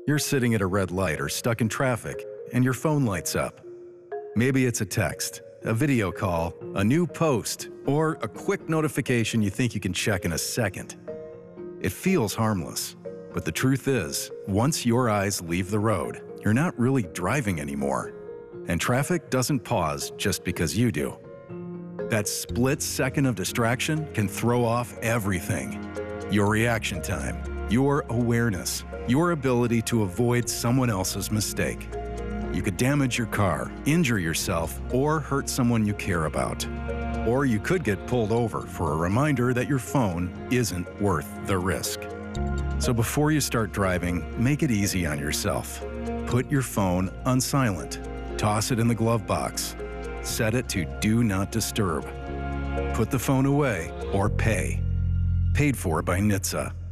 You're sitting at a red light or stuck in traffic, and your phone lights up. Maybe it's a text, a video call, a new post, or a quick notification you think you can check in a second. It feels harmless, but the truth is, once your eyes leave the road, you're not really driving anymore. And traffic doesn't pause just because you do. That split second of distraction can throw off everything. Your reaction time, your awareness, your ability to avoid someone else's mistake. You could damage your car, injure yourself, or hurt someone you care about. Or you could get pulled over for a reminder that your phone isn't worth the risk. So before you start driving, make it easy on yourself. Put your phone on silent. Toss it in the glove box. Set it to Do Not Disturb. Put the phone away or pay. Paid for by NHTSA.